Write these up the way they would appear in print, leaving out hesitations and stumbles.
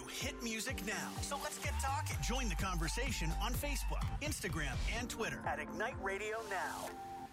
to Hit Music Now. So let's get talking. Join the conversation on Facebook, Instagram, and Twitter at Ignite Radio Now.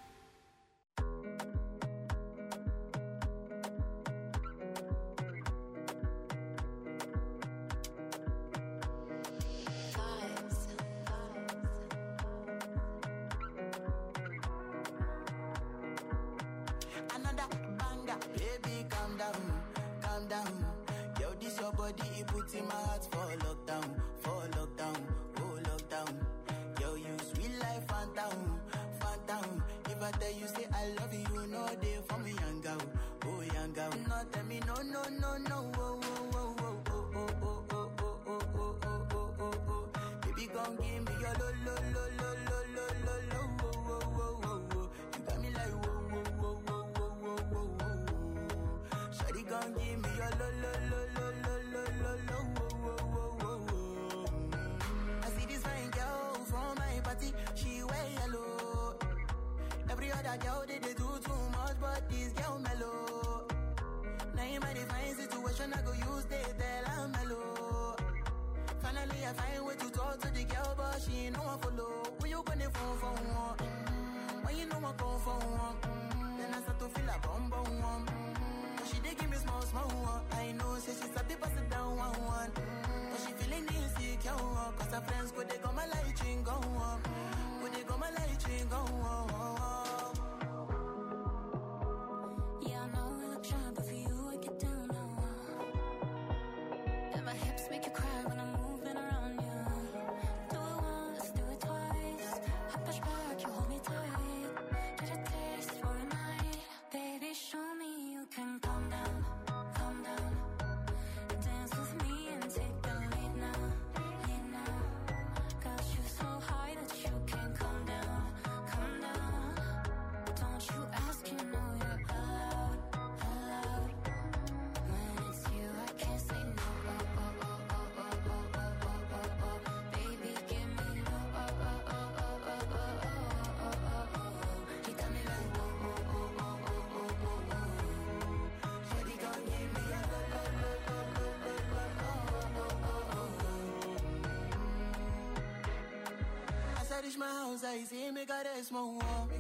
My house, I say, make her rest more.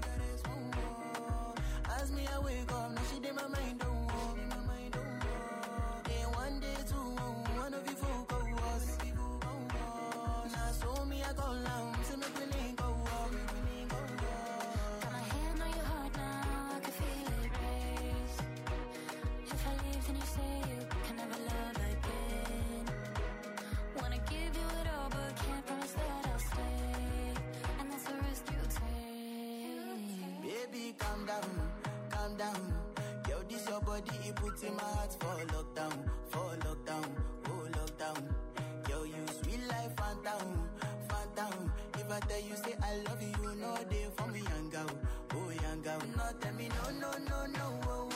As me, I wake up, now she did my mind, don't walk. Day one, day two, one of you folk go us. Now, so me, I go down, so make me link go walk. Got my hand on your heart now, I can feel it race. If I leave, then you say you can never love again. Wanna give you it all, but can't promise that I'll stay. Baby, calm down. Yo, this your body, it puts in my heart for lockdown, oh lockdown. Yo, you sweet life, phantom. If I tell you, say I love you, you know they for me, young girl, oh young girl. No, tell me, no, oh.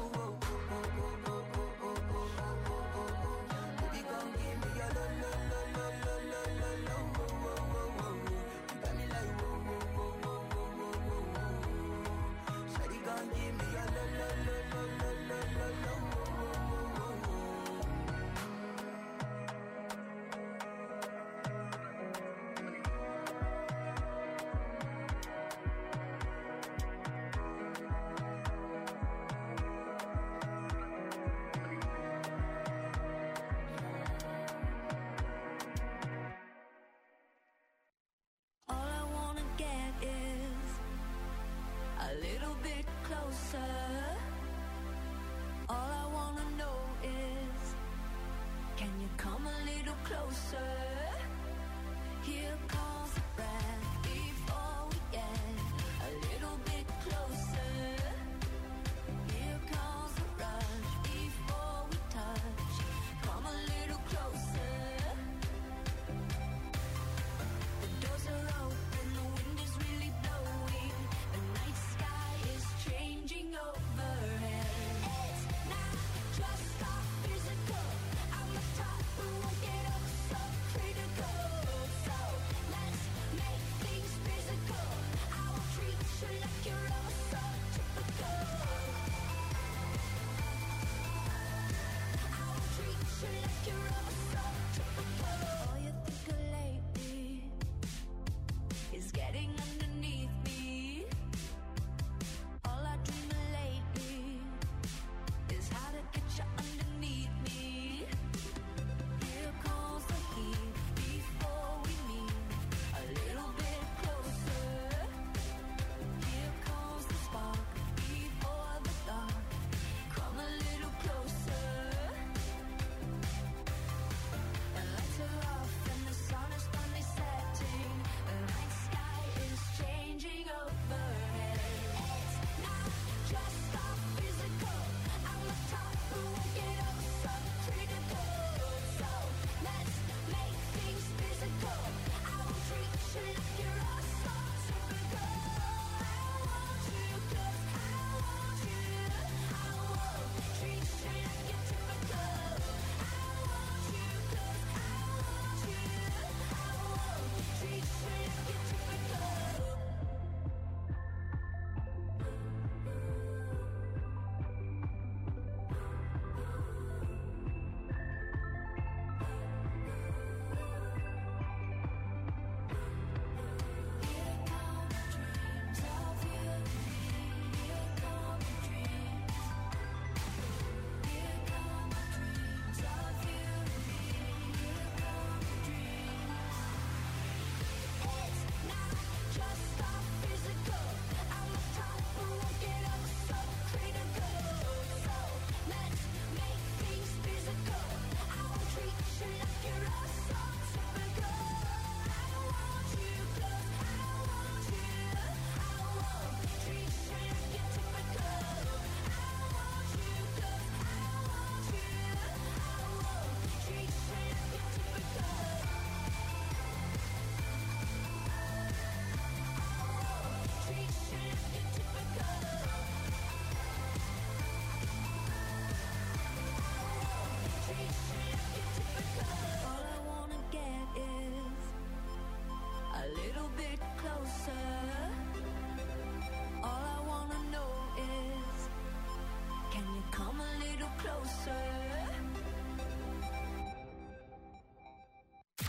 Baby, come give me your lo. You got me like, Shawty, come give me your lo. Just stop physical. I'm a type who won't get up so critical.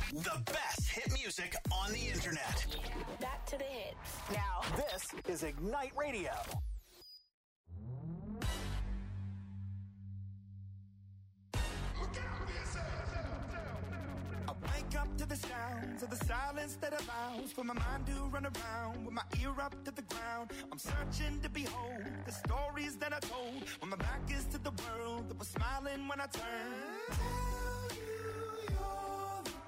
The best hit music on the internet. Back to the hits. Now, this is Ignite Radio. I wake up to the sounds of the silence that allows for my mind to run around with my ear up to the ground. I'm searching to behold the stories that I told when my back is to the world that was smiling when I turned. Tell you you're the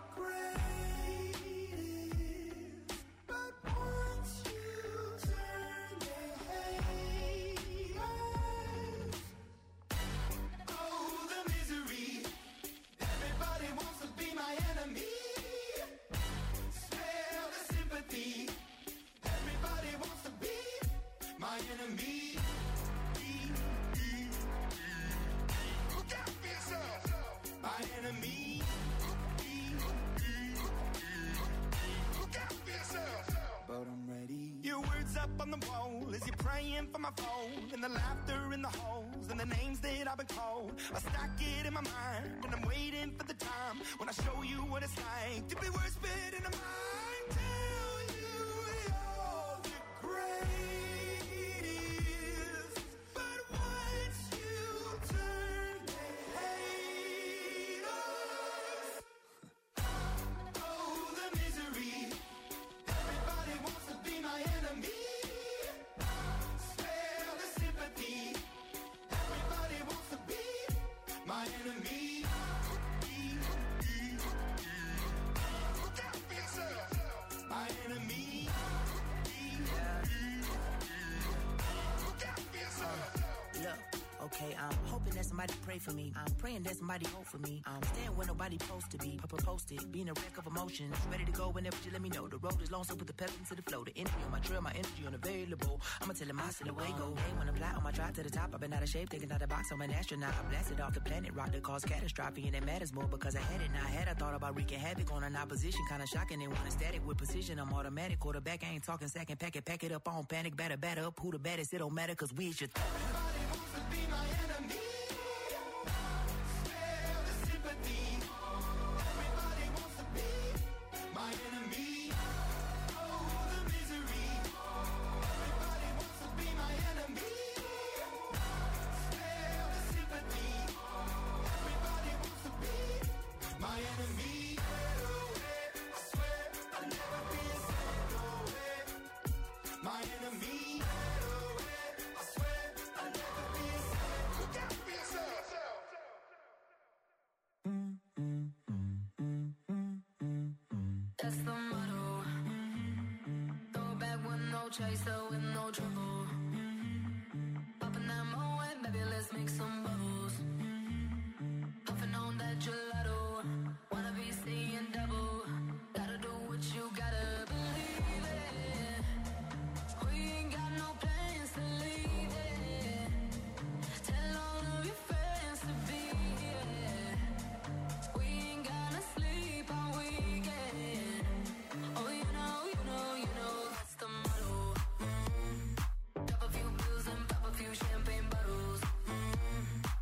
greatest, but once you turn they hate us. Oh, the misery. Everybody wants to be my enemy. Smell the sympathy. Everybody wants to be my enemy. Look out for yourself. My enemy. Look out for yourself. But I'm ready. Your words up on the wall as you're praying for my phone, and the laughter in the halls and the names that I've been called. I stack it in my mind and I'm waiting for the time when I show you what it's like to be worse fit in a mind. Tell you you're the greatest, but once you turn they hate us. Oh, the misery. Everybody wants to be my enemy. Spare the sympathy. Everybody wants to be my enemy. Look out for yourself. My enemy. Look out for yourself. Look, okay, I'm hoping that somebody pray for me. I'm praying that somebody hope for me. I'm staying where nobody supposed to be. Posted, being a wreck of emotions. Ready to go whenever you let me know. The road is long, so put the pedal into the flow. The energy on my trail, my energy unavailable. I'ma tell him I see the way go. Hey, when I'm fly on my drive to the top, I've been out of shape, taking out the box. I'm an astronaut. I blasted off the planet, rock that caused catastrophe, and it matters more because I had it. Now I had, I thought about wreaking havoc on an opposition, kind of shocking. They want a static with precision. I'm automatic, quarterback. I ain't talking second pack it up on panic, batter up. Who the baddest? It don't matter, cause we is your Everybody wants to be my enemy. Spare the sympathy. Everybody wants to be my enemy. Oh, the misery. Everybody wants to be my enemy. Spare the sympathy. Everybody wants to be my enemy. I swear I'll never be a my enemy. I swear I'll never be a look out for yourself. That's the motto. Throw back with no chaser, with no trouble. Popping that Moet, baby, let's make some bubbles. Puffing on that gelato. Wanna be seeing double. Gotta do what you gotta believe it. We ain't got no plans to leave it. Tell all of your friends to be here. We ain't gonna sleep all weekend. Oh, you know, that's the motto. Drop a few pills and pop a few champagne bottles.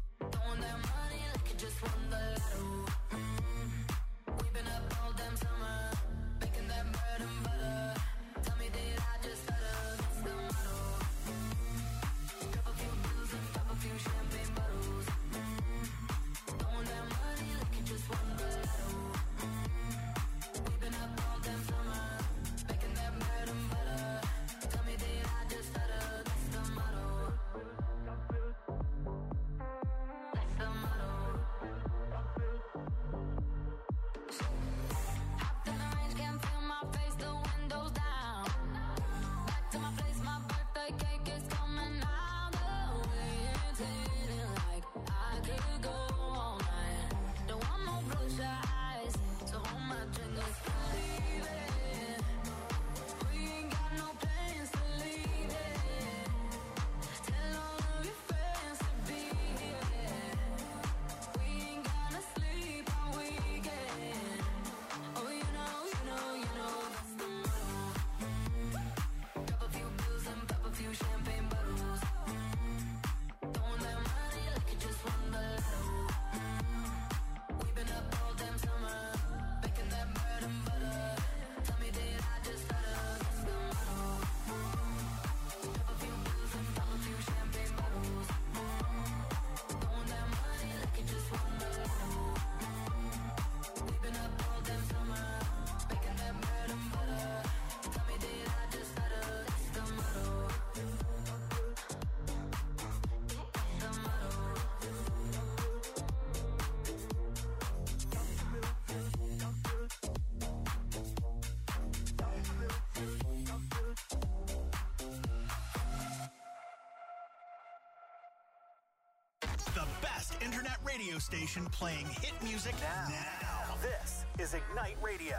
internet radio station playing hit music now. This is Ignite Radio.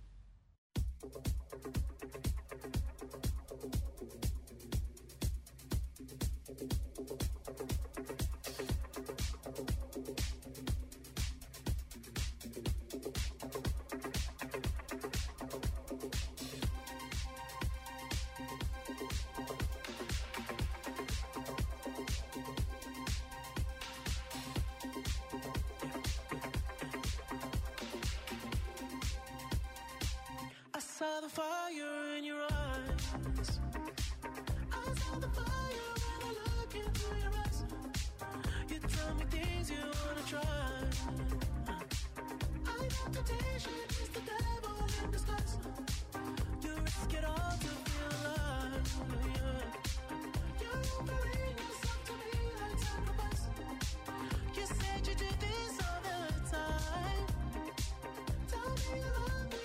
I saw the fire in your eyes. I saw the fire when I look into your eyes. You tell me things you wanna try. I know temptation is the devil in disguise. You risk it all to feel alive. Yeah. You're offering yourself to me like sacrifice. You said you do this all the time. Tell me you love me.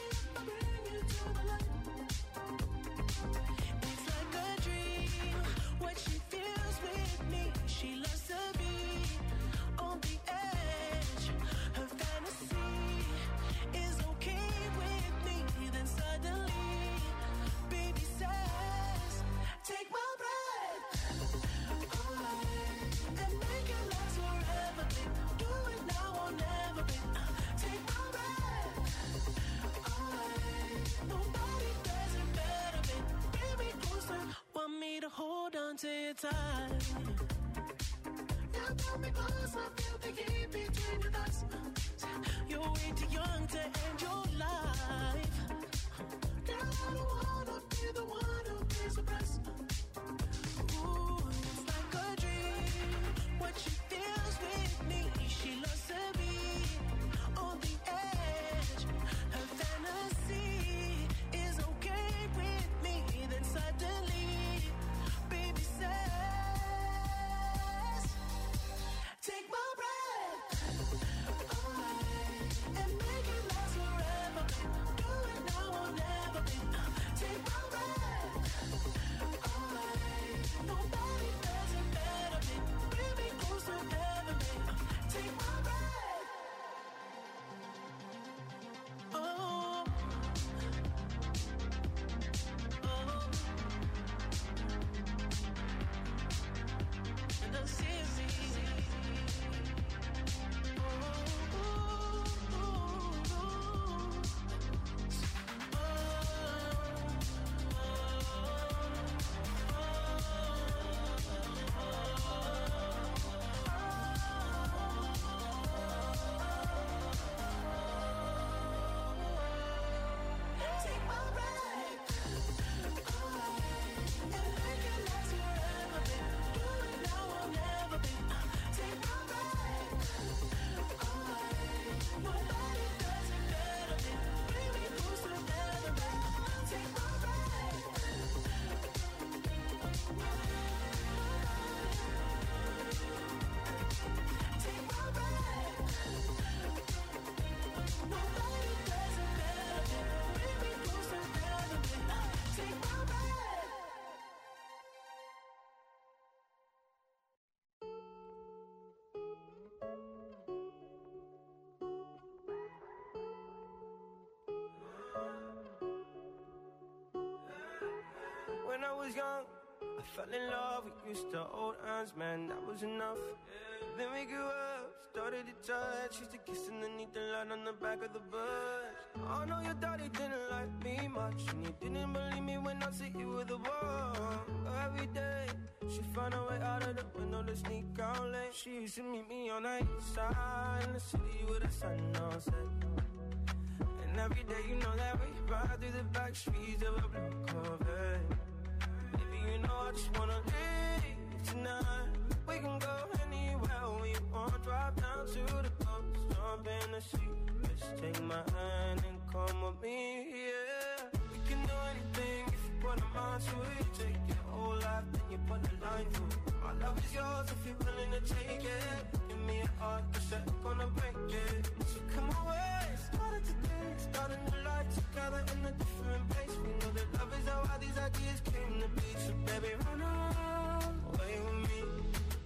It's like a dream, what she feels with me. She loves to be on the edge. Her fantasy is okay with me. Then suddenly, baby says, take my breath away and make it last forever. Do it now or never, babe. Take my breath away. Nobody does it better, babe. Bring me closer. Want me to hold on to your tight. Yeah, pull me close. I feel the heat between your thighs. You're way too young to end your life. Girl, I don't wanna be the one who pays the price. Ooh, it's like a dream. What she feels with me. She loves to be on the edge. Her fantasy is okay with me. Then suddenly, baby says, take my breath away and make it last forever. Do it now or never, babe. Take my breath away. Nobody does it better, babe. Bring me closer, never, babe. Take my breath. Oh, oh, and I see take my breath away and make it last forever, babe. Do it now or never, babe. Take my breath away. Nobody does it better, babe. Bring me closer, never, babe. Take my breath. Take my breath. Nobody does it better, babe. Bring me closer, never, babe. Take my breath. When I was young, I fell in love. We used to hold hands, man, that was enough. Then we grew up, started to touch. Used to kiss underneath the light on the back of the bus. I know your daddy didn't like me much, and you didn't believe me when I said you were the one. Every day, she found a way out of the window to sneak out late. She used to meet me on the east side in the city with the sun on set. And every day, you know that we ride through the back streets of a blue Corvette. Baby, you know I just wanna leave tonight. We can go anywhere we want. Drive down to the coast, jump in the sea. Just take my hand and come with me, yeah. We can do anything if you put a mind to it. Take your whole life, then you put a line through it. My love is yours if you're willing to take it. Give me a heart, 'cause I'm gonna break it. So come away, started today, starting the life together in a different place. We know that love is how these ideas came to be. So baby, run away with me.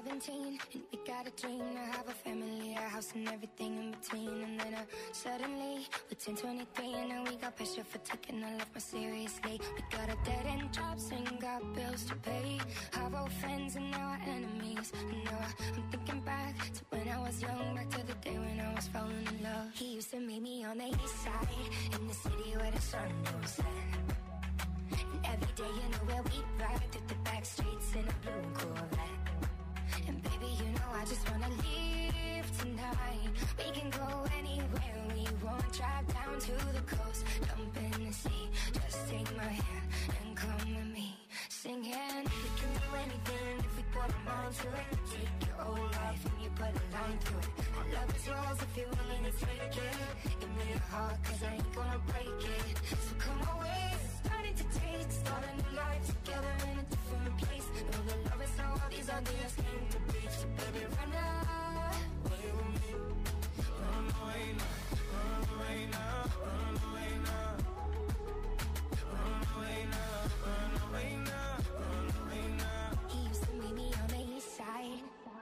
17 and we got a dream to have a family, a house and everything in between. And then suddenly we're 10, 23 and now we got pressure for taking our life more seriously. We got a dead-end jobs and got bills to pay. Have old friends and now our enemies. And now I'm thinking back to when I was young, back to the day when I was falling in love. He used to meet me on the east side, in the city where the sun don't set. And every day you know where we ride through the back streets in a blue Corvette. And baby, you know I just wanna leave tonight. We can go anywhere we want. Drive down to the coast, jump in the sea. Just take my hand and come with me. Singing, we can do anything if we put our mind to it. Take your whole life and you put a line through it. My love is yours if you're willing to take it. Give me your heart, cause I ain't gonna break it. So come away, starting to taste. Start a new life together in a different place. Know the love is how all these ideas came to be. So baby, run away with me. Run away now, run away now, run away now. Run away now, run away now, run away now. He used to meet me on the east side.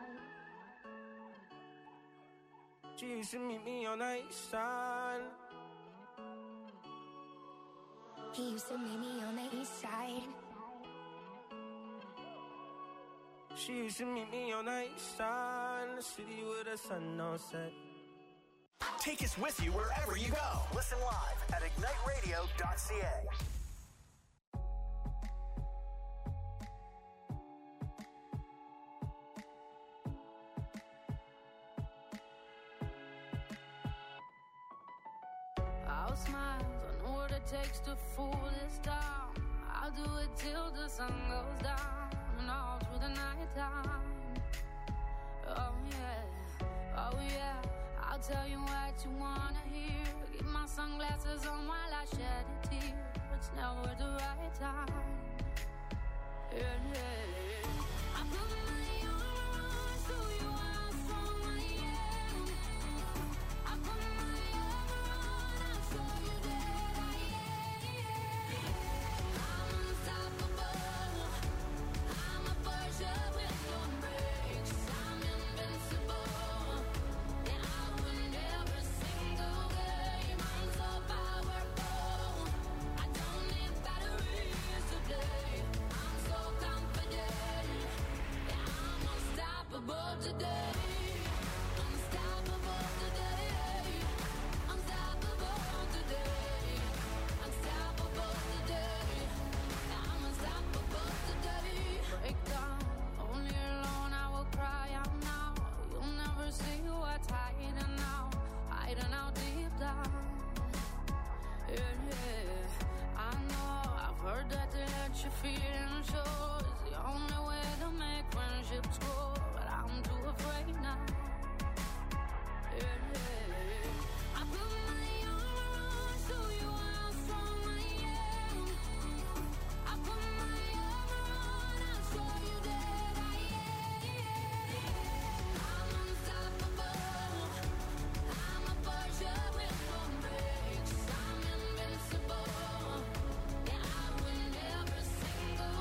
She used to meet me on the east side. He used to meet me on the east side. She used to meet me on the east side, in the city where the sun don't set. Take us with you wherever you go. Listen live at igniteradio.ca. I'll smile, I know what it takes to fool this town. I'll do it till the sun goes down and all through the night time. Oh yeah, I'll tell you what you wanna hear. Keep my sunglasses on while I shed a tear. It's never the right time. Yeah. I put my armor on, show you how strong I am. I put my armor on, I'll show you that I am. I'm unstoppable. I'm a Porsche with no brakes. I'm invincible. And I win every single game. I'm so powerful. I don't need batteries to play. I'm so confident. Yeah, I'm unstoppable today. Unstoppable today. Unstoppable today. Unstoppable today. Yeah, I'm unstoppable today. Break down, only alone I will cry out now. You'll never see what's hiding out deep down. Yeah. I know, I've heard that to let you feel and show is the only way to make friendships grow. But I'm too afraid now. Yeah. I put my armor on, show you how strong I am. I put my armor on, I'll show you that I am. I'm unstoppable. I'm a Porsche with no brakes. I'm invincible. Yeah, I win every single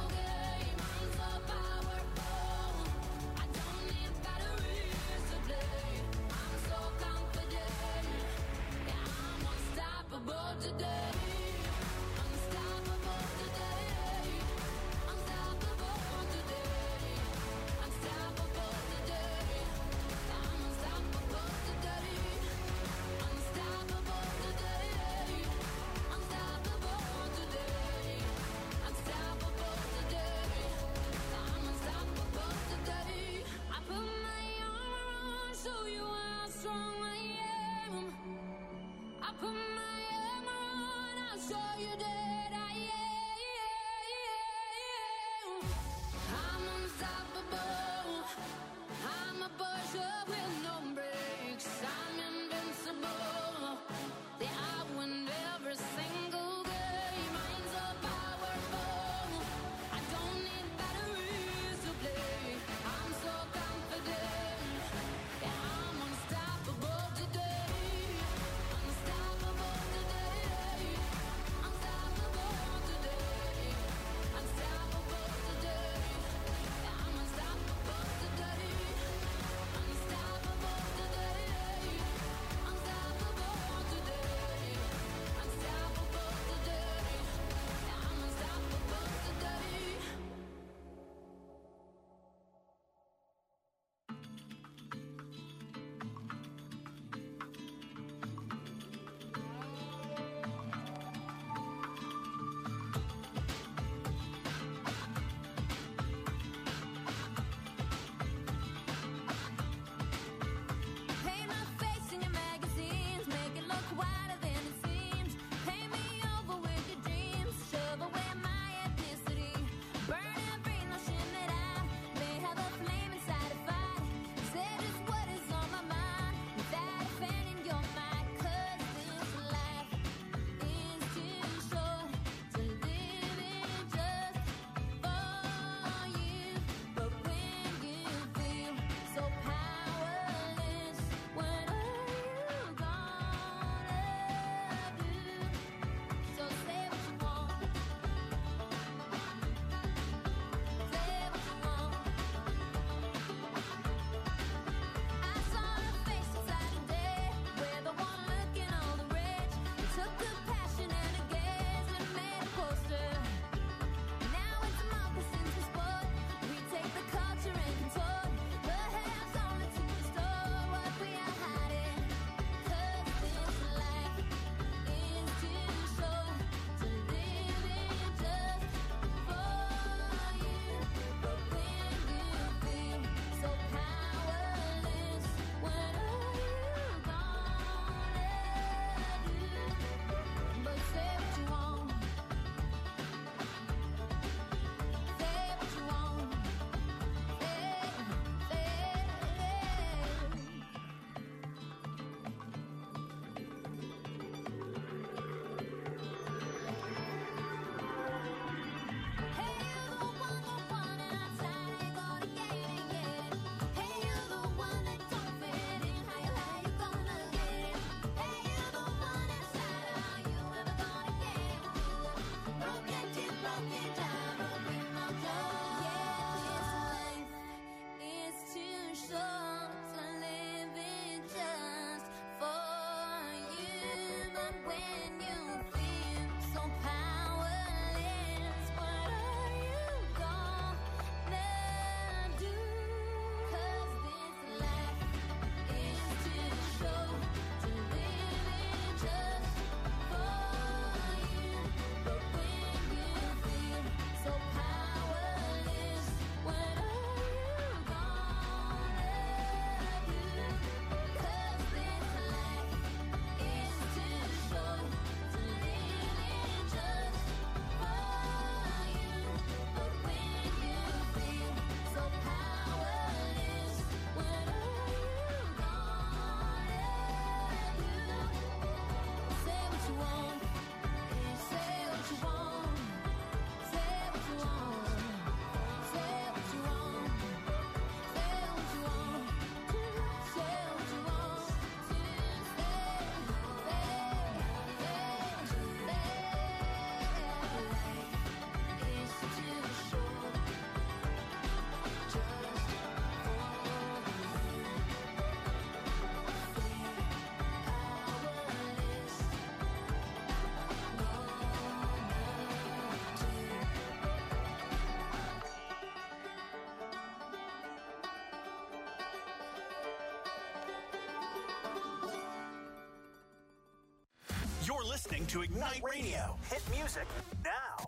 listening to Ignite Radio. Hit music now.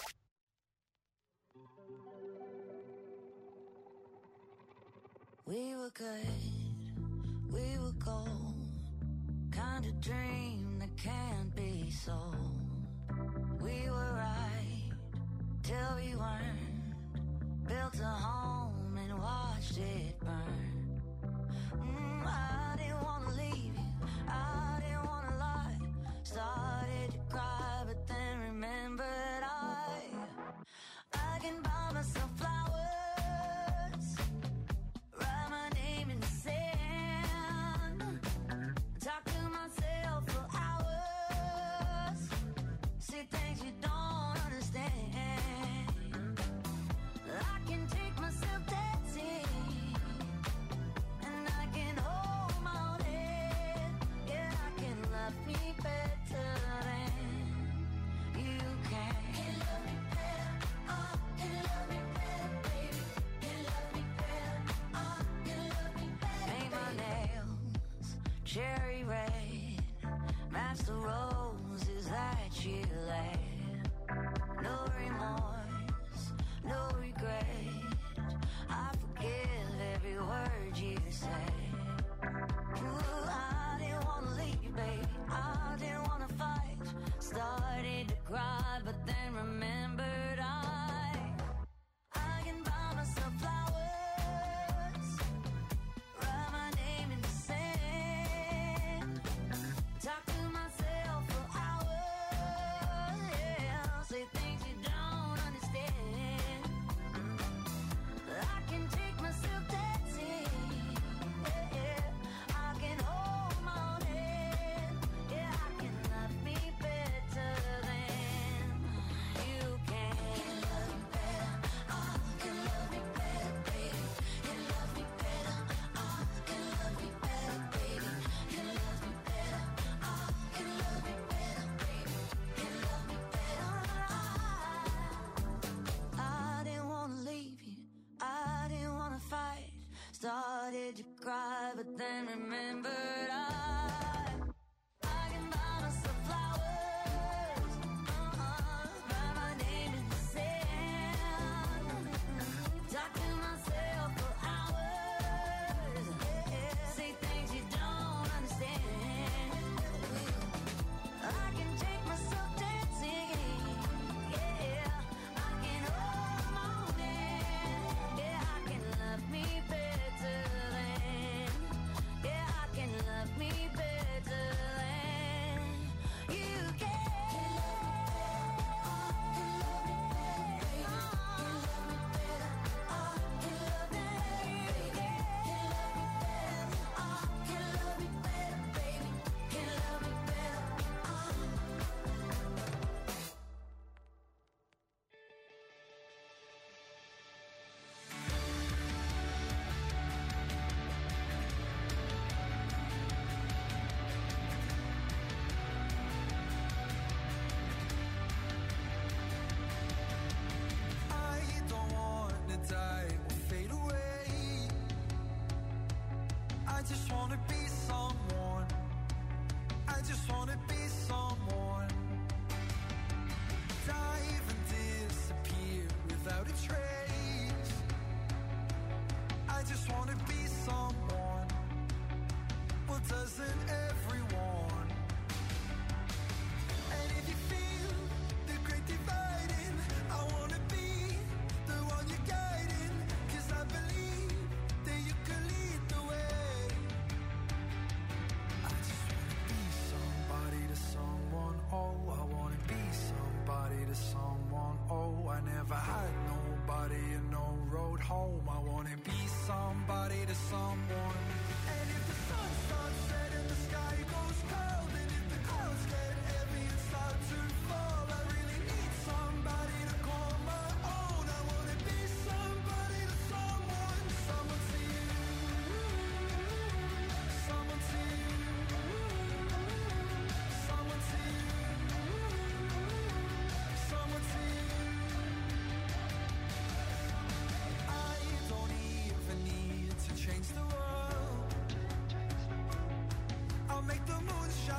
We were good, we were gold. Kind of dream that can't be sold. We were right till we weren't. Built a home and watched it burn. I didn't want to leave you, I didn't want to lie. Started to cry, but then remembered I can buy myself flowers, write my name in the sand, talk to myself for hours, see things you don't understand. I can take myself dancing, and I can hold my own head. Yeah, I can love me better than you can. Can love me better, can love me better, baby. Can love me better, can love me better. Paint my nails cherry red, match the roses that you laid. No remorse, no regret. I forgive every word you say. Ooh, I didn't wanna leave, baby. I didn't wanna fight. Started to cry, but then remembered I can buy myself flowers, write my name in the sand, talk to myself for hours, yeah, say things you don't understand. I can take myself dancing, yeah, I can hold my own head, yeah, I can love me better than you can. Can love me better, can love me better, baby. Can love me better, can love me better, baby. Can love me better, can love me better, baby. Can love me better. I didn't wanna leave you, I didn't wanna fight. Started to cry, but then remembered I can buy myself flowers, write my name in the sand, talk to myself for hours, yeah, say things you don't understand. I can take myself dancing, yeah, I can hold my own hand, yeah, I can love me better than, yeah, I can love me better than you can. I don't wanna die or fade away. I just wanna be someone. I just wanna be someone. Dive and disappear without a trace. I just wanna be someone. Well, doesn't everyone? And if you feel the great dividing, I wanna be the one you're guiding. 'Cause I believe that you can lead the way. I just wanna be somebody to someone. Oh, I wanna be somebody to someone. Oh, I never had nobody and no road home. I wanna be somebody to someone. And if the sun starts setting, the sky goes cold. And if the clouds get heavy and start to fall, I really need somebody to call my own. I wanna be somebody to someone. Someone to you, someone to you, someone to you, someone to you. I don't even need to change the world. I'll make the moon shine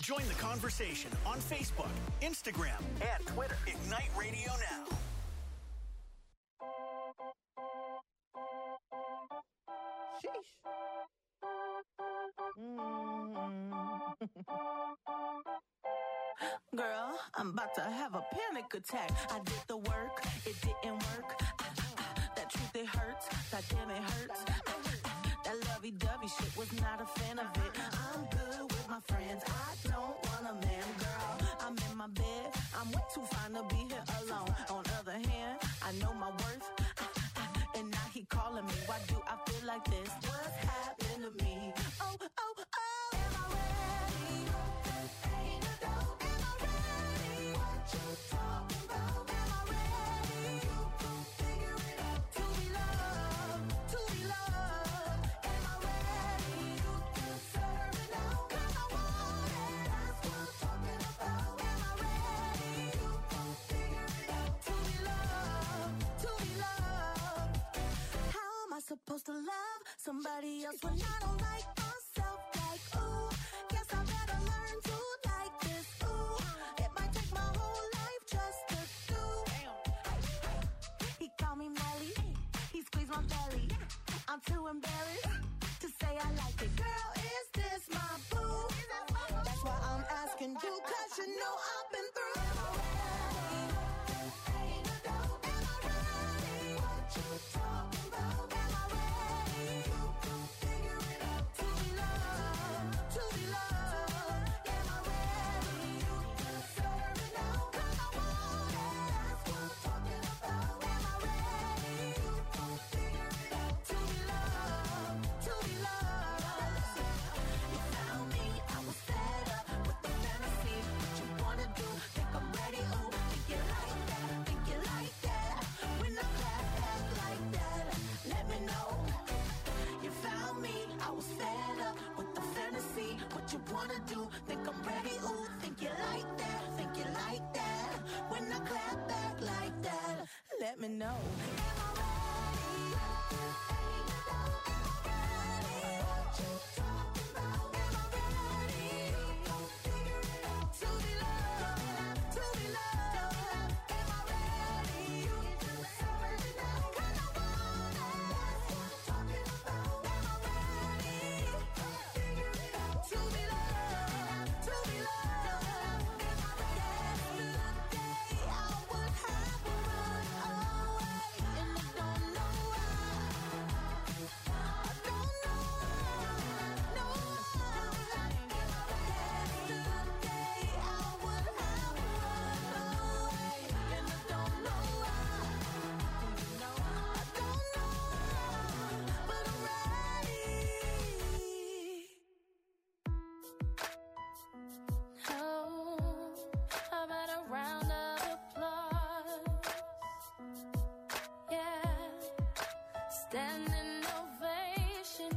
Join the conversation on Facebook, Instagram, and Twitter. Ignite Radio Now. Girl, I'm about to have a panic attack. I did the work, it didn't work. That truth, it hurts. That damn, it hurts. That lovey-dovey shit was not a fan of it. I'm good with my friends. I don't want a man, girl. I'm in my bed. I'm way too fine to be here alone. On the other hand, I know my worth. And now he calling me. Why do I feel like this? What's happening to me? Oh, oh, oh. Am I ready? Ain't a dope. Am I ready? What you talking about? Am I ready? You gon' figure it out. To be loved. To be loved. Am I ready? You deserve it now. 'Cause I want it. That's what I'm talking about. Am I ready? You gon' figure it out. To be loved. To be loved. How am I supposed to love somebody else when I don't like myself? Like, ooh, guess I better learn to like this. Ooh, it might take my whole life just to do. He called me Melly, he squeezed my belly. I'm too embarrassed to say I like it. Girl, is this my boo? That's why I'm asking you, 'cause you know I've been through. Am I ready? Ain't a dope. Am I ready? What you talking about? Am I ready? You gon' figure it out. To be loved. To be loved. Am I ready? You deserve it now. 'Cause I want it. That's what I'm talking about. Am I ready? You gon' figure it out. To be loved. To be loved. You found me. I was fed up with the fantasy. What you wanna do? Think I'm ready? Ooh, think you like that? Think you like that? When I clap back like that, let me know. You found me. I was fed up with the fantasy. What you wanna do? Think I'm ready? Ooh, think you like that? Think you like that? When I clap back like that, let me know. Am I ready? Ain't a doubt. Am I ready? What you talking about? Am I ready? You gon' figure it out. To be loved. To be loved. Am I ready? You deserve it now. 'Cause I want it. That's what I'm talking about. Am I ready? You gon' figure it out. To be loved. To be loved. Am I ready? Yesterday I would have run away, and I don't know why. I don't know why. No. Yesterday I would have run away, and I don't know why. I don't know, but I'm ready. Oh, how about a round of applause? Yeah, standing ovation.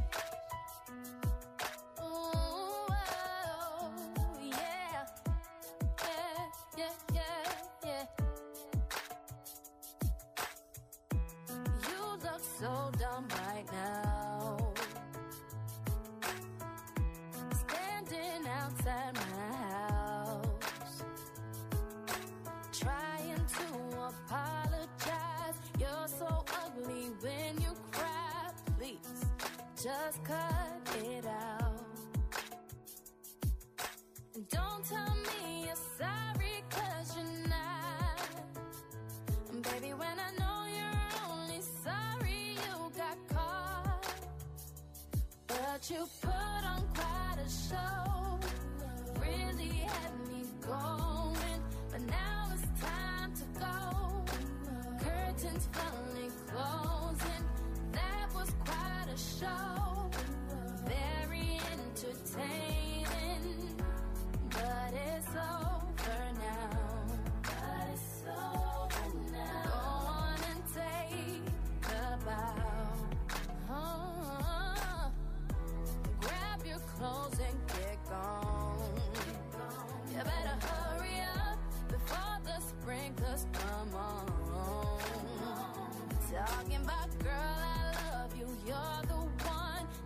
Ooh, oh, yeah, yeah, yeah, yeah, yeah. You look so dumb right now, standing outside my house, trying to apologize. You're so ugly when you cry. Please, just cut it out. And don't tell me you're sorry, 'cause you're not. And baby, when I know you're only sorry you got caught, but you put on quite a show, really had me going, but now it's time to go. Curtains finally closing, that was quite a show, very entertaining, but it's over now. But it's over now. Go on and take a bow. Grab your clothes and get gone. You better hurry up before the sprinklers come on. Talking about, girl, I love you. You're the one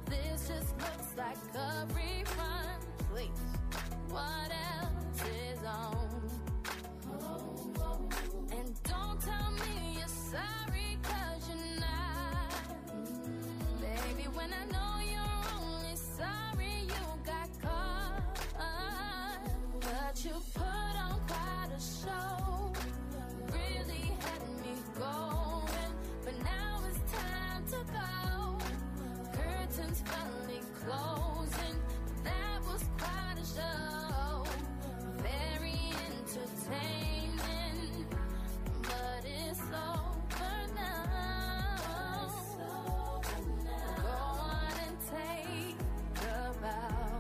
closing. That was quite a show. Very entertaining. But it's over now. Go on and take a bow.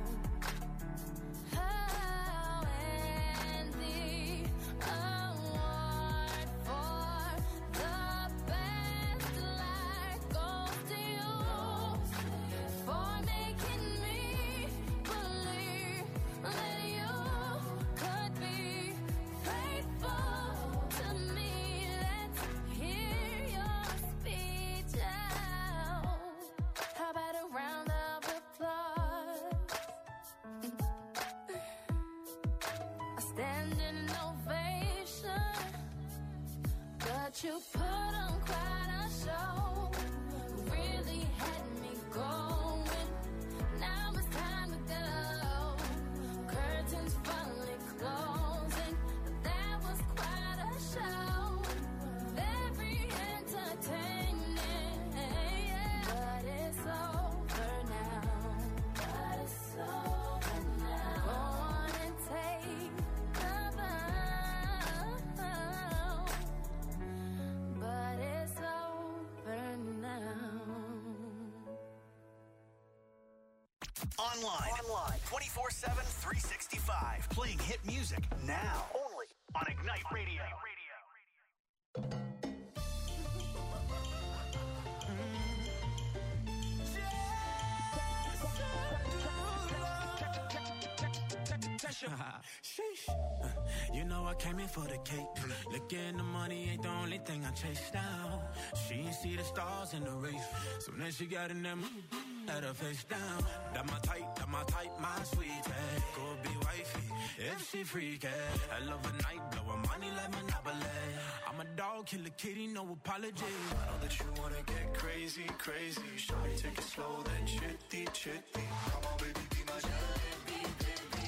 Oh, and the award for the best life goes to you for making me believe that you could be faithful to me. Let's hear your speech out. How about a round of applause? A standing ovation. But you put on quite a show. Really had me going. Now it's time to go. Curtains finally closing. That was quite a show. Very entertaining. But it's over now. But it's over now. Go on and take the bow. But it's over now. Online 24/7, 365. Playing hit music now. Only on Ignite Radio. Sheesh. You know I came in for the cake. Looking the money ain't the only thing I chase down. She ain't see the stars in the race. So then she got in them, had her face down. That my type, my sweetie. Go be wifey, if she freaky. I love a night, blow her money like Monopoly. I'm a dog, kill a kitty, no apology. I know that you wanna get crazy, crazy. Shawty, take it slow, then chitty, chitty. Come on, baby, be my jalebi, baby.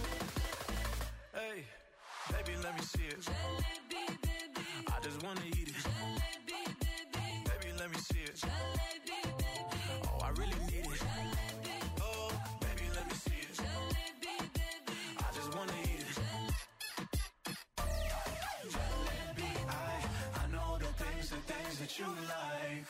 Hey, baby, let me see it. Jalebi, baby. I just wanna eat it. Jalebi, baby. Baby, let me see it. Jalebi, baby. Oh, I really need it. Jalebi, Oh, baby, let me see it. jalebi, baby. I just wanna eat it. Jalebi, I know the things that you like.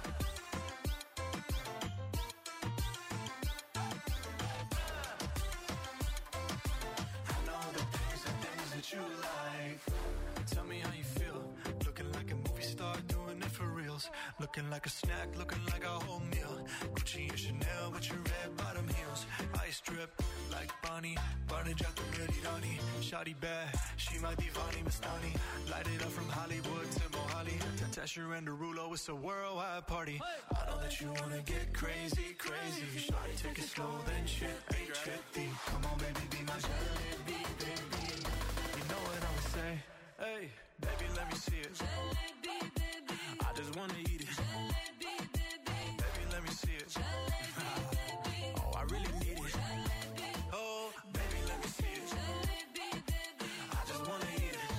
I know the things that you like. Tell me how you feel. Looking like a movie star, doing it for reals. Looking like a snack, looking like a whole meal. Gucci and Chanel with your red bottom heels. Ice drip like Bonnie, Barney Jack the Ready Donnie. Shawty bad, she my divani Mastani. Light it up from Hollywood to Mohali. Tasher and Derulo, it's a worldwide party. I know that you wanna get crazy, crazy. Shawty, take it slow, then chitty, chitty. Come on, baby, be my jalebi, baby. You know what I'ma say? Hey, baby, let me see it. Jalebi, baby. I just wanna eat it. Jalebi, baby. Baby, let me see it. Jalebi, baby. Oh, I really need it. Jalebi, Oh, baby, let me see it. jalebi, baby. I just wanna eat it.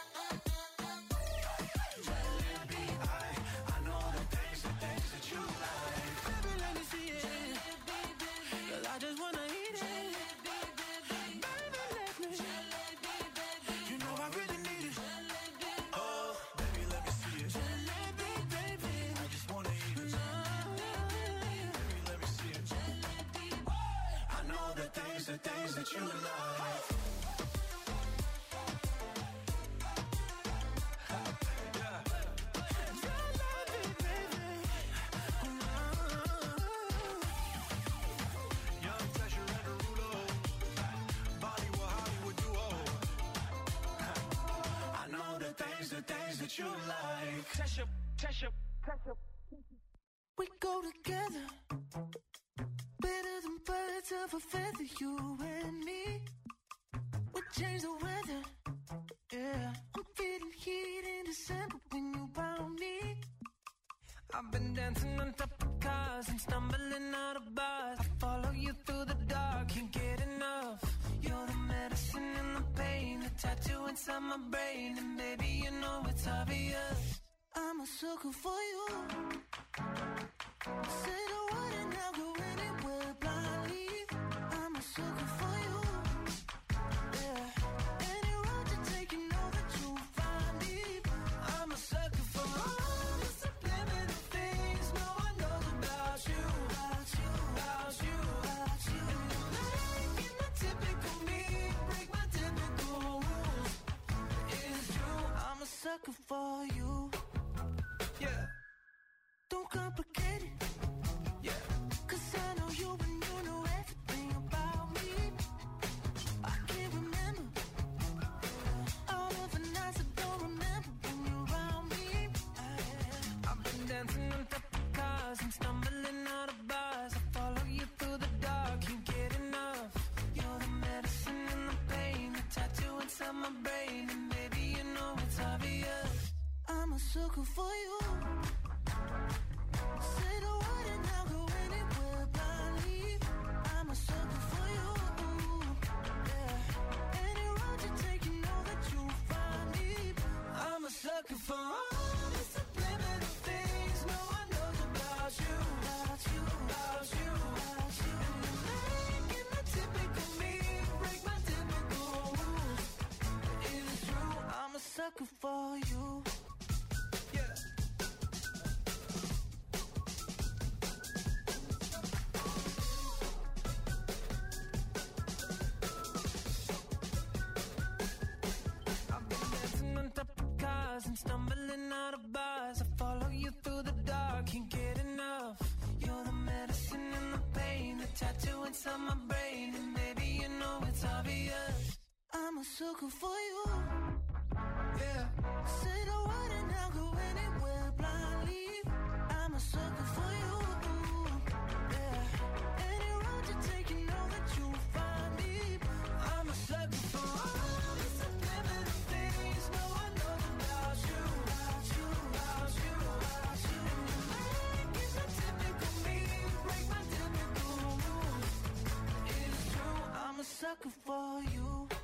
Jalebi, I know the things that you like. Baby, let me see it. Jalebi, baby. 'Cause I just wanna eat it. Jalebi, baby. Baby, let me. Jalebi, baby. You know I really need it. Jalebi, Oh, baby, let me see it. jalebi, baby. I just wanna eat it. Baby, let me see it. I know the things that you like. Young Tasher and Derulo. Bollywood, Hollywood duo. I know the things that you like. We go together, better than birds of a feather, you and me. We change the weather, yeah. I'm feeling heat in December when you found me. I've been dancing on top of cars and stumbling out of bars. I follow you through the dark, can't get enough. You're the medicine and the pain, the tattoo inside my brain. And baby, you know it's obvious. I'm a sucker for you. Say the word and I'll go anywhere. Blind complicated. Yeah. 'Cause I know you and you know everything about me. I can't remember all of the nights I don't remember when you're around me. I've been dancing on top of cars and stumbling out of bars. I follow you through the dark, can't get enough. You're the medicine and the pain, the tattoo inside my brain, and maybe you know it's obvious. I'm a sucker for you. Say the word and I'll go anywhere blindly. I'm a sucker for you. Yeah. Any road you take, you know that you'll find me. I'm a sucker for all the subliminal things no one knows about you. About you, about you, about you. You're making the typical me break my typical rules. It is true, I'm a sucker for you. Yeah. I've been dancing on top of cars and stumbling out of bars. I follow you through the dark, can't get enough. You're the medicine and the pain, the tattoo inside my brain, and maybe you know it's obvious. I'm a sucker for you. Yeah. Say the word and I'll go anywhere blindly. I'm a sucker for you. Yeah. Any road you take, you know that you'll find me. I'm a sucker for all the subliminal things no one knows about you. About you, about you, about you. Making the typical me break my typical rules. It's true, I'm a sucker for you.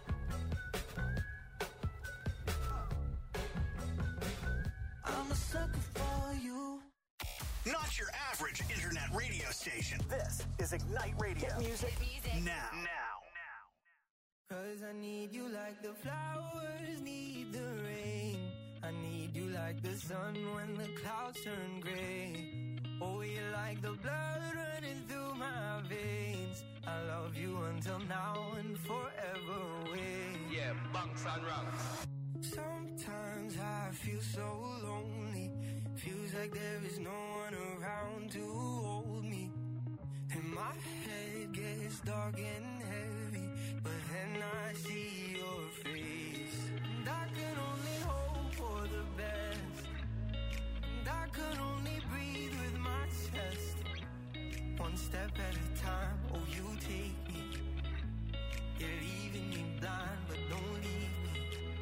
I'm a sucker for you. Not your average internet radio station. This is Ignite Radio. Music. Now. 'Cause I need you like the flowers need the rain. I need you like the sun when the clouds turn gray. Oh, you're like the blood running through my veins. I love you until now and forever away. Yeah, bunks and rocks. Sometimes I feel so lonely. Feels like there is no one around to hold me. And my head gets dark and heavy, but then I see your face. And I can only hope for the best. And I can only breathe with my chest. One step at a time, oh you take me. You're leaving me blind, but don't leave me.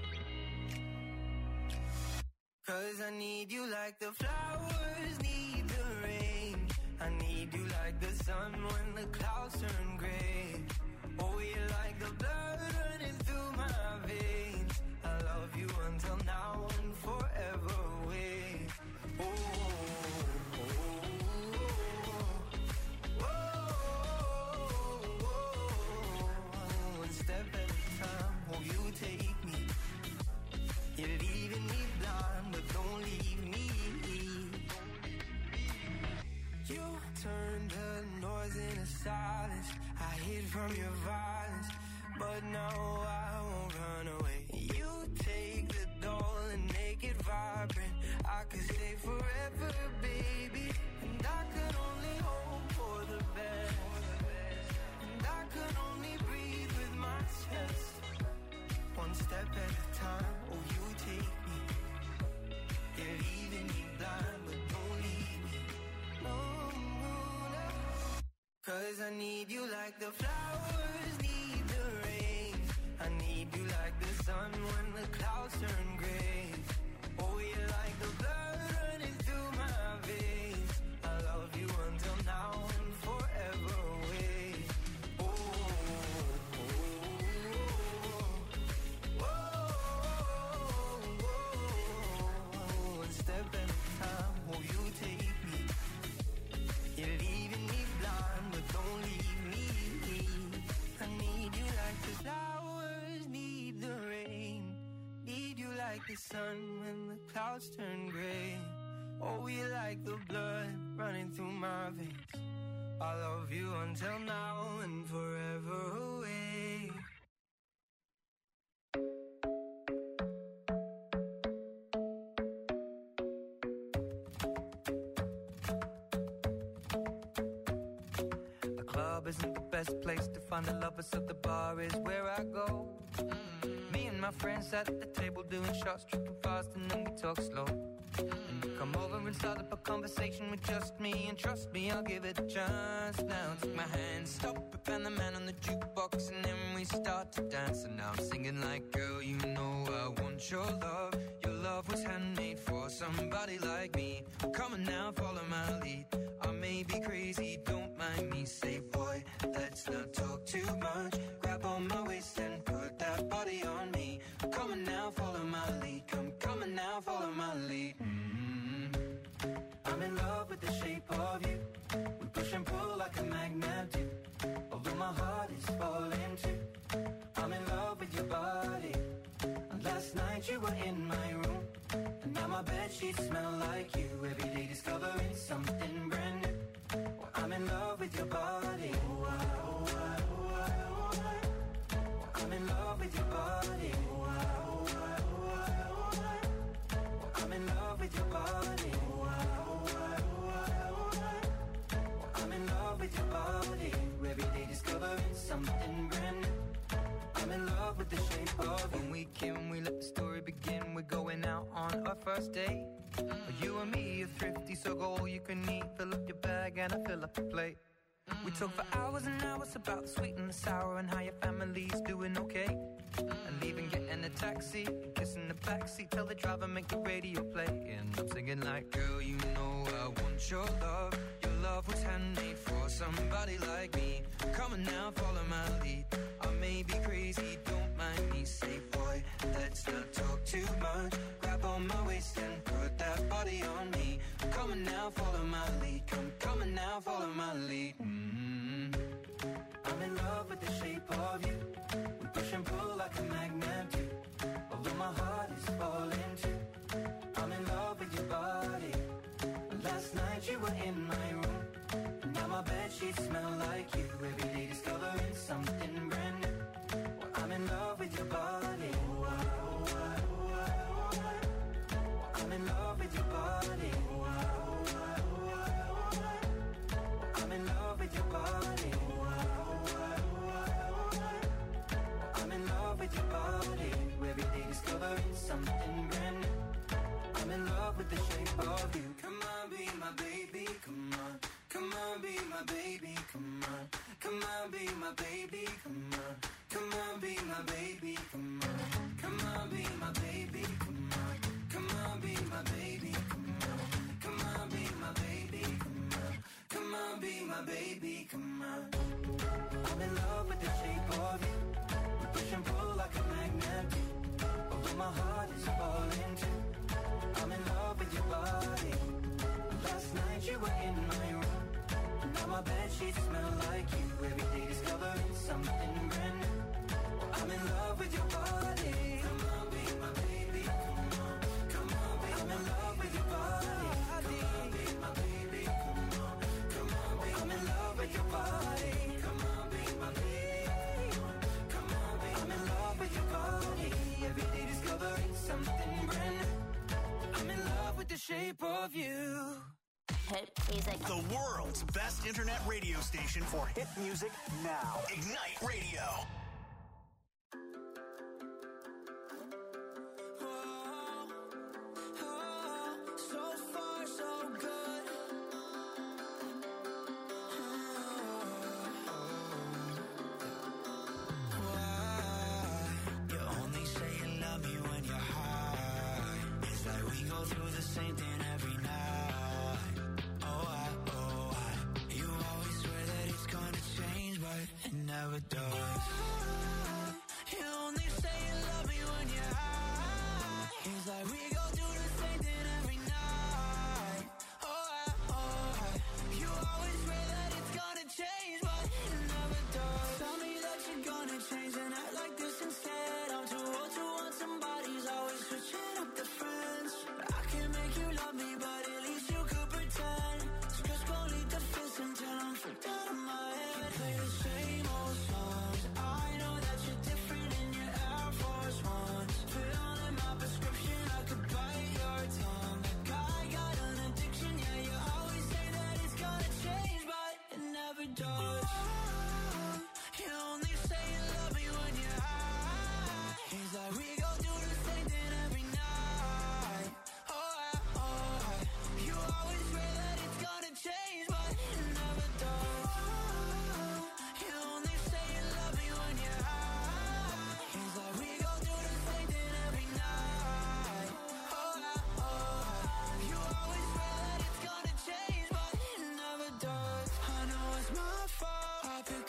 'Cause I need you like the flowers need the rain. I need you like the sun when the clouds turn gray. Oh, you're like the blood running through my veins. I love you until now and forever away. Oh, oh, oh, oh, oh. One step at a time, oh, you take me. You're leaving me blind, but don't leave me. You turned the noise into silence. I hid from your violence, but now I won't run away. You take the doll and make it vibrant. I could stay forever, baby. And I could only hope for the best. And I could only breathe with my chest. One step at a time, oh you take me. You're leaving me blind, but don't leave me. No, no, no. 'Cause I need you like the flowers need the rain. I need you like the sun when the clouds turn gray. Oh, you're like the blood running through my veins. I love you until now and forever away. Oh, oh, oh, oh, oh. One step at a time, oh, you take me. You're leaving me blind, but don't leave me. I need you like the flowers need the rain. Need you like the sun when the clouds turn gray. Oh, you like the blood running through my veins. I love you until now and forever away. club isn't the best place to find a lover, so the bar is where I go. Me and my friends at the table doing shots, tripping fast, and then we talk slow. And you come over and start up a conversation with just me, and trust me, I'll give it a chance. Now take my hand, stop it, and the man on the jukebox, and then we start to dance. And now I'm singing like, girl, you know I want your love. Your love was handmade for somebody like me. Come on now, follow my lead. I may be crazy, don't mind me. Say, boy, let's not talk too much. Grab on my waist and put that body on me. Come on now, follow my lead. Come on now, follow my lead. I'm in love with the shape of you. We push and pull like a magnet do. Although my heart is falling too. I'm in love with your body. And last night you were in my room. And now my bedsheets smell like you. Every day discovering something brand new. Well, I'm in love with your body. Oh, I, oh, I, oh, I, oh, I. Well, I'm in love with your body. Oh, I, oh, I, oh, I, oh, I. Well, I'm in love with your body. Oh, I, oh, I, oh, I, oh, I. Well, I'm in love with your body. Every day discovering something brand new. I'm in love with the shape of when we came, we let the story begin. We're going out on our first date. You and me are thrifty, so go all you can eat. Fill up your bag and I fill up the plate. We talk for hours and hours about the sweet and the sour and how your family's doing okay. And leaving, getting a taxi, kissing the backseat, tell the driver make the radio play. And I'm singing like, girl, you know I want your love. Your love was handmade for somebody like me. Come on now, follow my lead. I may be crazy, don't mind me. Say, boy, let's not talk too much. Grab on my waist and put that body on me. Come on now, follow my lead. Come on now, follow my lead. I'm in love with the shape of you. We push and pull like a magnet do. Although my heart is falling too. I'm in love with your body. Last night you were in my room. And now my bedsheets smell like you. Every day discovering something brand new. Well, I'm in love with your body. Oh, I, oh, I, oh, I, oh, I. Well, I'm in love with your body. Oh, I, oh, I, oh, I, oh, I. Well, I'm in love with your body. Oh, I, oh, I, oh, I, oh, I. Well, I'm in love with your body. Every day discovering something brand new. I'm in love with the shape of you. Come on, be my baby, come on. Come on, be my baby, come on. Come on, be my baby, come on. Come on, be my baby, come on. Come on, be my baby, come on. Come on, be my baby, come on. Come on, be my baby, come on. Come on, be my baby, come on. I'm in love with the shape of you. We push and pull like a magnet do. Although my heart is falling too. I'm in love with your body. Last night you were in my room. And now my bedsheets smell like you. Every day discovering something brand new. Well, I'm in love with your body. Come on, be my baby. Come on, come on, be I'm in love with your body. Come on, be my baby. Come on, come on, be I'm in love with your body. Come on, be my baby. Come on, be I'm in love with your body. Every day discovering something brand new. I'm in love with the shape of you. Hit music. The world's best internet radio station for hit music now. Ignite Radio. So far, so good. You only say you love me when you're high. It's like we go through the same thing every night. You always swear that it's gonna change, but it never does. You only say you love me when you're high. It's like we go through the same thing every night. You always swear that it's gonna change, but it never does. Tell me that you're gonna change and act like this instead. I'm too old to want somebody's always switching up the friends. I can make you love me, but at least you could pretend. So just go lead the fence until I'm freaked out of my head. Play the same old songs. I know that you're different in your Air Force Ones. Filling my prescription, I could bite your tongue. Like I got an addiction, yeah, you always say that it's gonna change, but it never does.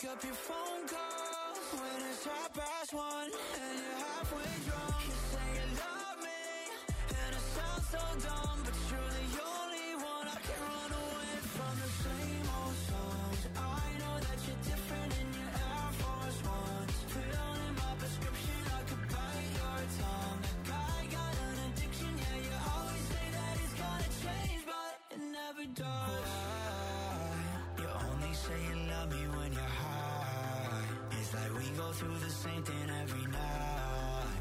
pick up your phone call when it's 1:30 and you're halfway drunk. You say you love me, and it sounds so dumb, but you're the only one I can run away from the same old songs. I know that you're different in your Air Force Ones. Pill in my prescription, I could bite your tongue. Like I got an addiction, yeah, you always say that it's gonna change, but it never does. You only say you love me when you're high. It's like we go through the same thing every night.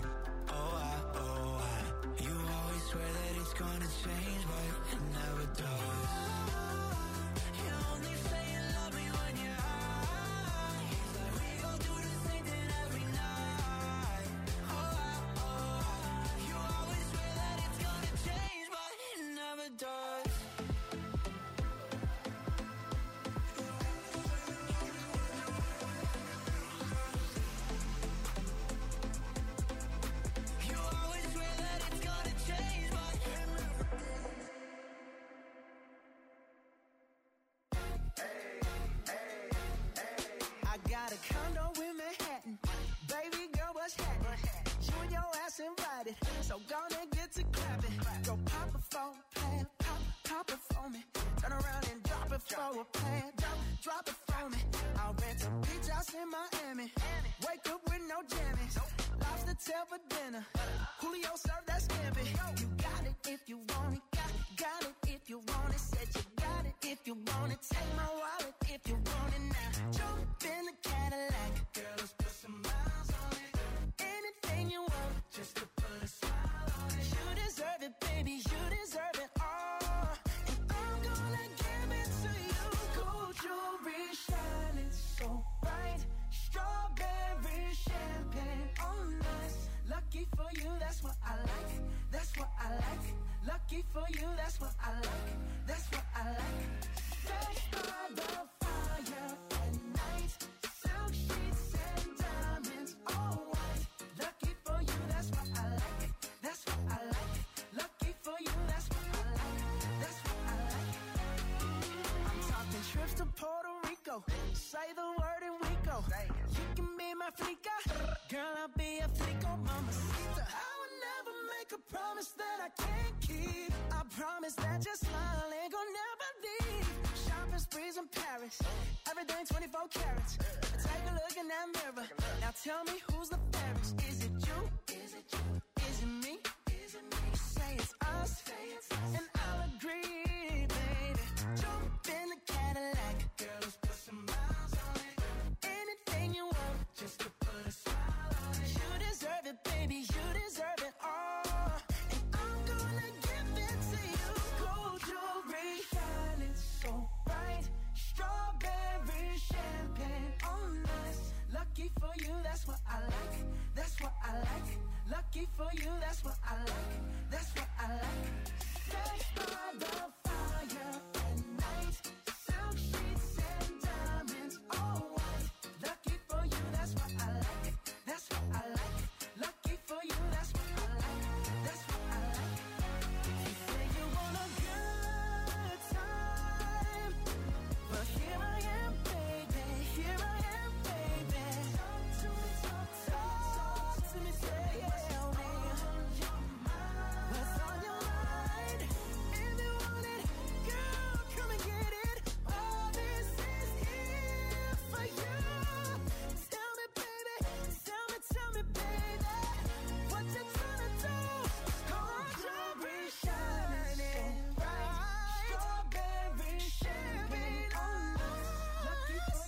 You always swear that it's gonna change, but it never does. You only say you love me when you're high. It's like we go through the same thing every night. You always swear that it's gonna change, but it never does. You always swear that it's gonna change, but I got a condo in Manhattan. Baby girl, what's happening? You and your ass invited, so gonna get to clapping. Go pop a phone, plan, pop it for me. Turn around and drop it for a plan. Drop it for me. I'll rent a beach house in Miami. Wake up with no jammies. Lobster tail for dinner. Julio served that scampi. You got it if you want it. Got it if you want it. Said you got it if you want it. Take my wallet if you want it now. Jump in the Cadillac. Girl, let's put some miles on it. Anything you want, just to put a smile on it. You deserve it, baby. You deserve it all. And I'm gonna give it to you. Gold jewelry shining so bright. Strawberry champagne on us. Lucky for you, that's what I like. That's what I like. Lucky for you, that's what I like. That's what I like. Sex by the fire at night. Silk sheets and diamonds, all white. Lucky for you, that's what I like. That's what I like. Lucky for you, that's what I like. That's what I like. I'm talking trips to Puerto Rico. Say the word and we go. You can be my flica. Girl, I'll be a flico, mamacita. I would never make a promise that I can't keep. I promise that your smile ain't gonna never leave. Shopping sprees in Paris. Everything 24 carats. Take a look in that mirror. Now tell me who's the fairest. Is it you? Is it you? Is it me? Is it me? Say it's us. Say it's us. And I'll agree, baby. Jump in the Cadillac. Girl, let's put